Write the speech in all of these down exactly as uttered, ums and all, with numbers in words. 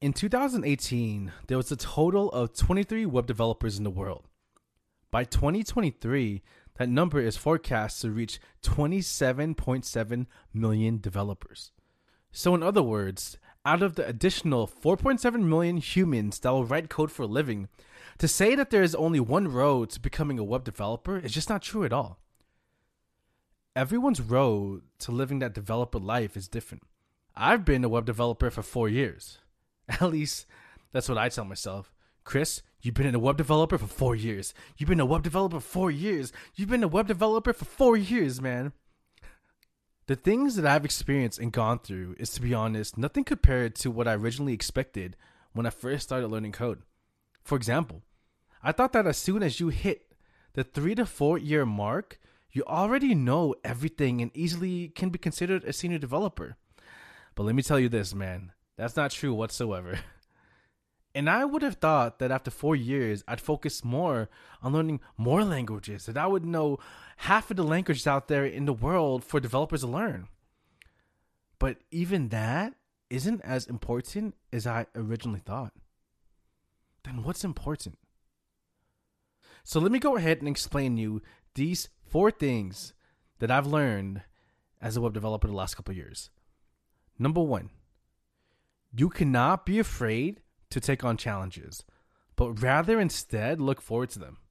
In two thousand eighteen, there was a total of twenty-three web developers in the world. By twenty twenty-three, that number is forecast to reach twenty-seven point seven million developers. So in other words, out of the additional four point seven million humans that will write code for a living, to say that there is only one road to becoming a web developer is just not true at all. Everyone's road to living that developer life is different. I've been a web developer for four years. At least, that's what I tell myself. Chris, you've been a web developer for four years. You've been a web developer for four years. You've been a web developer for four years, man. The things that I've experienced and gone through is, to be honest, nothing compared to what I originally expected when I first started learning code. For example, I thought that as soon as you hit the three to four year mark, you already know everything and easily can be considered a senior developer. But let me tell you this, man. That's not true whatsoever. And I would have thought that after four years, I'd focus more on learning more languages, that I would know half of the languages out there in the world for developers to learn. But even that isn't as important as I originally thought. Then what's important? So let me go ahead and explain you these four things that I've learned as a web developer the last couple of years. Number one, you cannot be afraid to take on challenges, but rather instead look forward to them.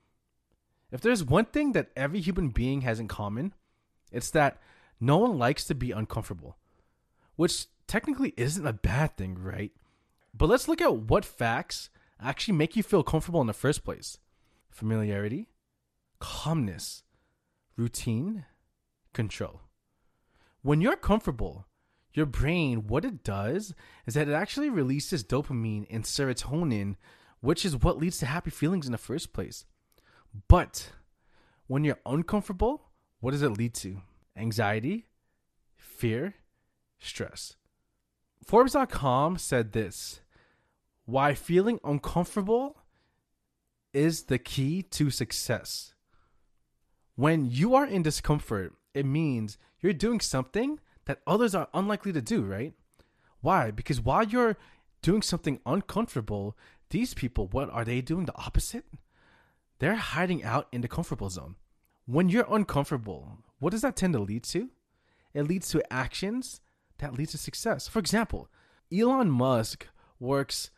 If there's one thing that every human being has in common, it's that no one likes to be uncomfortable, which technically isn't a bad thing, right? But let's look at what facts actually make you feel comfortable in the first place. Familiarity, calmness, routine, control. When you're comfortable, your brain, what it does is that it actually releases dopamine and serotonin, which is what leads to happy feelings in the first place. But when you're uncomfortable, what does it lead to? Anxiety, fear, stress. Forbes dot com said this: why feeling uncomfortable is the key to success. When you are in discomfort, it means you're doing something that others are unlikely to do, right? Why? Because while you're doing something uncomfortable, these people, what are they doing? The opposite? They're hiding out in the comfortable zone. When you're uncomfortable, what does that tend to lead to? It leads to actions that lead to success. For example, Elon Musk works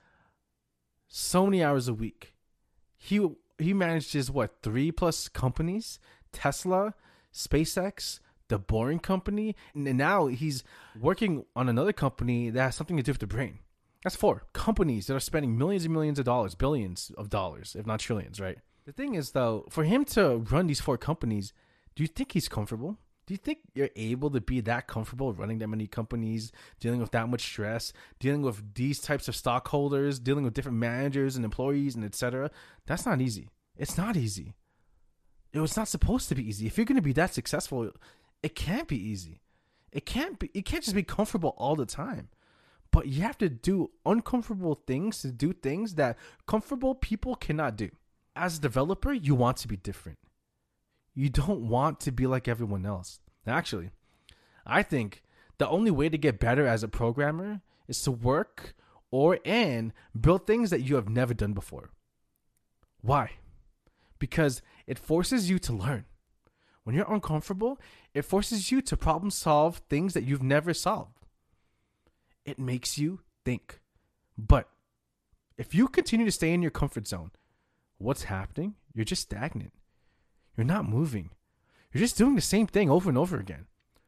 so many hours a week. He he manages what, three plus companies? Tesla, SpaceX, The Boring Company, and now he's working on another company that has something to do with the brain. That's four companies that are spending millions and millions of dollars, billions of dollars, if not trillions, right? The thing is, though, for him to run these four companies, do you think he's comfortable? Do you think you're able to be that comfortable running that many companies, dealing with that much stress, dealing with these types of stockholders, dealing with different managers and employees and et cetera? That's not easy. It's not easy. It was not supposed to be easy. If you're going to be that successful, it can't be easy. It can't be. It can't just be comfortable all the time. But you have to do uncomfortable things to do things that comfortable people cannot do. As a developer, you want to be different. You don't want to be like everyone else. Actually, I think the only way to get better as a programmer is to work or and build things that you have never done before. Why? Because it forces you to learn. When you're uncomfortable, it forces you to problem solve things that you've never solved. It makes you think. But if you continue to stay in your comfort zone, what's happening? You're just stagnant. You're not moving. You're just doing the same thing over and over again.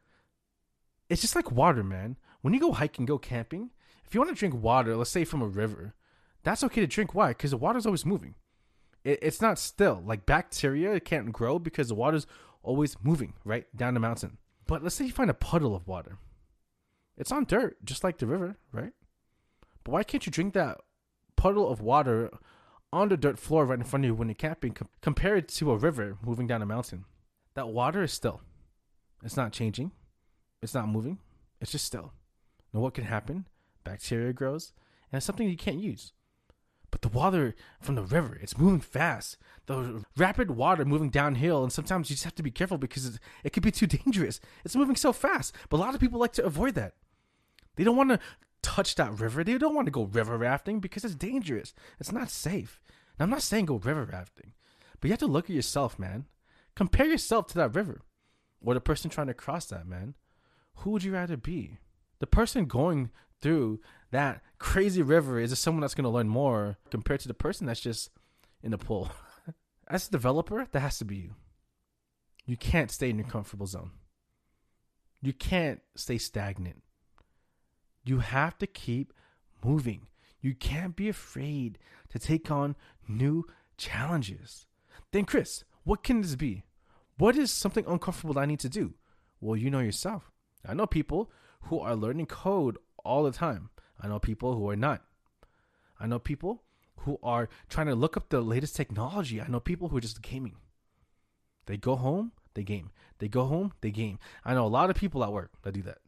It's just like water, man. When you go hiking, go camping, if you want to drink water, let's say from a river, that's okay to drink. Why? Because the water's always moving. It, it's not still. Like bacteria, it can't grow because the water's always moving, right? Down the mountain. But let's say you find a puddle of water. It's on dirt, just like the river, right? But why can't you drink that puddle of water on the dirt floor right in front of you when you're camping, com- compared to a river moving down a mountain? That water is still. It's not changing. It's not moving. It's just still. Now what can happen? Bacteria grows, and it's something you can't use. But the water from the river, it's moving fast. The rapid water moving downhill, and sometimes you just have to be careful because it, it could be too dangerous. It's moving so fast, but a lot of people like to avoid that. They don't want to touch that river. They don't want to go river rafting because it's dangerous. It's not safe. Now, I'm not saying go river rafting, but you have to look at yourself, man. Compare yourself to that river or the person trying to cross that, man. Who would you rather be? The person going through that crazy river is just someone that's going to learn more compared to the person that's just in the pool. As a developer, that has to be you. You can't stay in your comfortable zone. You can't stay stagnant. You have to keep moving. You can't be afraid to take on new challenges. Then, Chris, what can this be? What is something uncomfortable that I need to do? Well, you know yourself. I know people who are learning code all the time. I know people who are not. I know people who are trying to look up the latest technology. I know people who are just gaming. They go home, they game. They go home, they game. I know a lot of people at work that do that.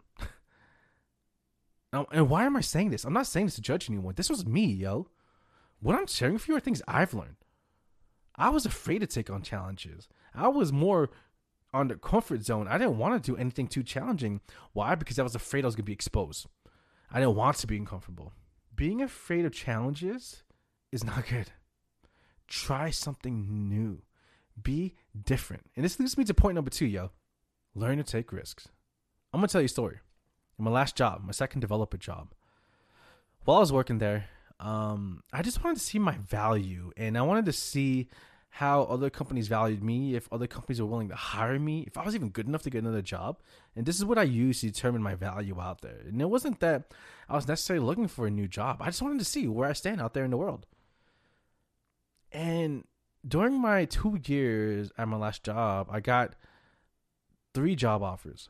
Now, and why am I saying this? I'm not saying this to judge anyone. This was me, yo. What I'm sharing with you are things I've learned. I was afraid to take on challenges. I was more on the comfort zone. I didn't want to do anything too challenging. Why? Because I was afraid I was going to be exposed. I didn't want to be uncomfortable. Being afraid of challenges is not good. Try something new. Be different. And this leads me to point number two, yo. Learn to take risks. I'm going to tell you a story. In my last job, my second developer job, while I was working there, um, I just wanted to see my value. And I wanted to see how other companies valued me, if other companies were willing to hire me, if I was even good enough to get another job. And this is what I used to determine my value out there. And it wasn't that I was necessarily looking for a new job. I just wanted to see where I stand out there in the world. And during my two years at my last job, I got three job offers.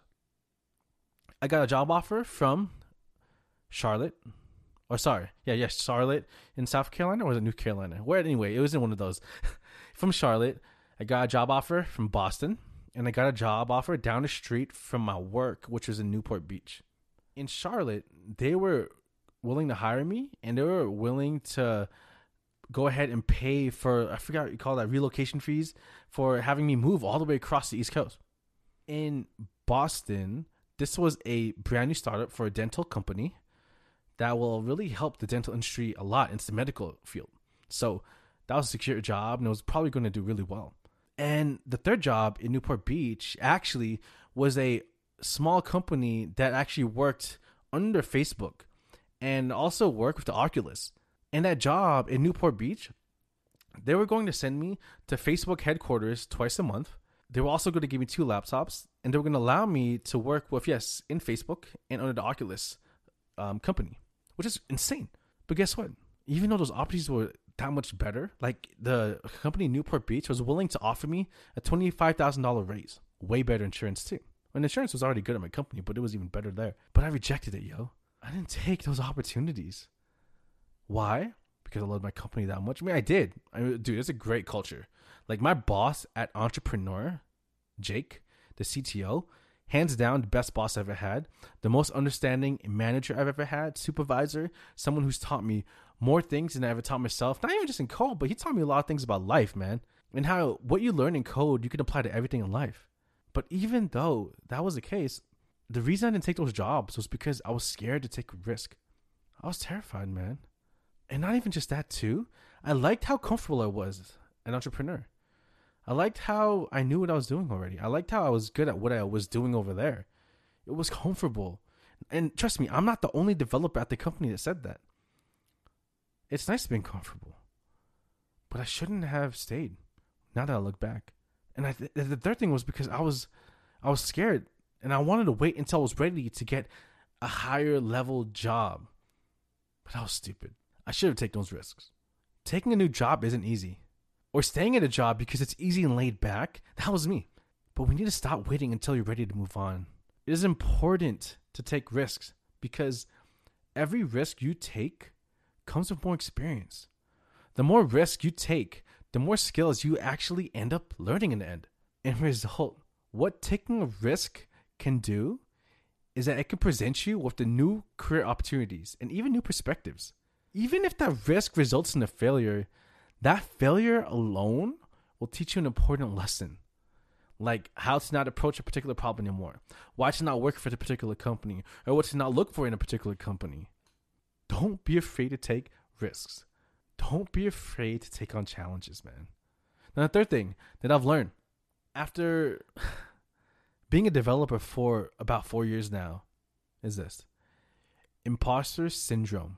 I got a job offer from Charlotte. Or sorry, yeah, yes, Charlotte in South Carolina, or was it North Carolina? Where anyway, it was in one of those. From Charlotte, I got a job offer from Boston, and I got a job offer down the street from my work, which was in Newport Beach. In Charlotte, they were willing to hire me, and they were willing to go ahead and pay for, I forgot what you call that, relocation fees for having me move all the way across the East Coast. In Boston, this was a brand new startup for a dental company that will really help the dental industry a lot into the medical field. So that was a secure job, and it was probably going to do really well. And the third job in Newport Beach actually was a small company that actually worked under Facebook and also worked with the Oculus. And that job in Newport Beach, they were going to send me to Facebook headquarters twice a month. They were also going to give me two laptops, and they were going to allow me to work with, yes, in Facebook and under the Oculus um, company, which is insane. But guess what? Even though those opportunities were that much better, like the company Newport Beach was willing to offer me a twenty-five thousand dollars raise. Way better insurance too. And insurance was already good at my company, but it was even better there. But I rejected it, yo. I didn't take those opportunities. Why? Because I loved my company that much. I mean, I did. I mean, dude, it's a great culture. Like my boss at Entrepreneur, Jake, the C T O, hands down the best boss I've ever had, the most understanding manager I've ever had, supervisor, someone who's taught me more things than I ever taught myself. Not even just in code, but he taught me a lot of things about life, man. And how what you learn in code, you can apply to everything in life. But even though that was the case, the reason I didn't take those jobs was because I was scared to take a risk. I was terrified, man. And not even just that too. I liked how comfortable I was an entrepreneur. I liked how I knew what I was doing already. I liked how I was good at what I was doing over there. It was comfortable. And trust me, I'm not the only developer at the company that said that. It's nice being comfortable. But I shouldn't have stayed, now that I look back. And I th- the third thing was because I was I was scared. And I wanted to wait until I was ready to get a higher level job. But I was stupid. I should have taken those risks. Taking a new job isn't easy. Or staying at a job because it's easy and laid back. That was me. But we need to stop waiting until you're ready to move on. It is important to take risks because every risk you take comes with more experience. The more risk you take, the more skills you actually end up learning in the end. In result, what taking a risk can do is that it can present you with the new career opportunities and even new perspectives. Even if that risk results in a failure, that failure alone will teach you an important lesson. Like how to not approach a particular problem anymore. Why to not work for the particular company. Or what to not look for in a particular company. Don't be afraid to take risks. Don't be afraid to take on challenges, man. Now, the third thing that I've learned after being a developer for about four years now is this: imposter syndrome.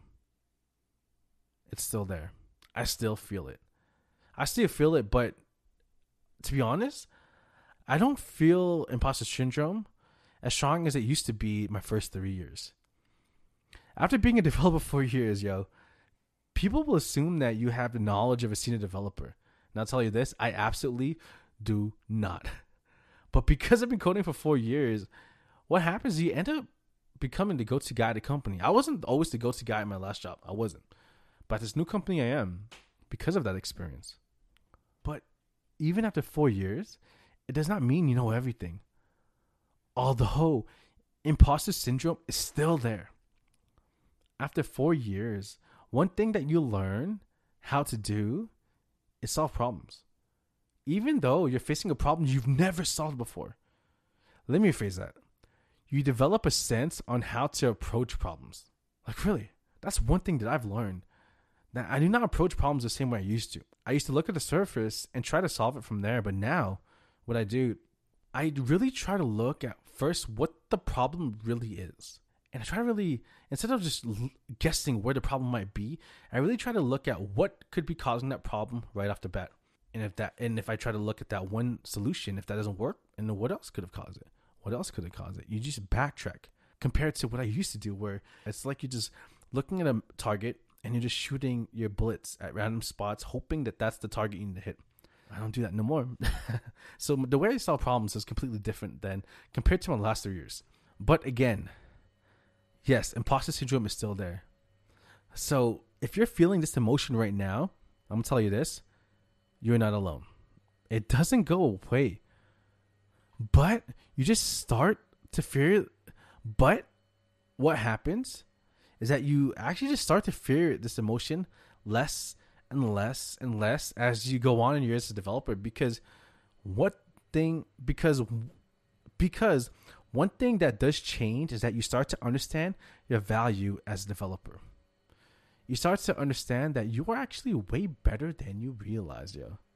It's still there. I still feel it. I still feel it, but to be honest, I don't feel imposter syndrome as strong as it used to be my first three years. After being a developer for years, yo, people will assume that you have the knowledge of a senior developer. And I'll tell you this, I absolutely do not. But because I've been coding for four years, what happens is you end up becoming the go-to guy at the company. I wasn't always the go-to guy at my last job. I wasn't. But at this new company, I am because of that experience. But even after four years, it does not mean you know everything. Although imposter syndrome is still there. After four years, one thing that you learn how to do is solve problems. Even though you're facing a problem you've never solved before. Let me rephrase that. You develop a sense on how to approach problems. Like really, that's one thing that I've learned. That I do not approach problems the same way I used to. I used to look at the surface and try to solve it from there. But now what I do, I really try to look at first what the problem really is. And I try to really, instead of just l- guessing where the problem might be, I really try to look at what could be causing that problem right off the bat. And if that, and if I try to look at that one solution, if that doesn't work, and then what else could have caused it? What else could have caused it? You just backtrack compared to what I used to do, where it's like you're just looking at a target and you're just shooting your bullets at random spots, hoping that that's the target you need to hit. I don't do that no more. So the way I solve problems is completely different than compared to my last three years. But again, yes, imposter syndrome is still there. So if you're feeling this emotion right now, I'm going to tell you this. You're not alone. It doesn't go away. But you just start to fear it. But what happens is that you actually just start to fear this emotion less and less and less as you go on in your years as a developer. Because what thing, because, because one thing that does change is that you start to understand your value as a developer. You start to understand that you are actually way better than you realize, yo.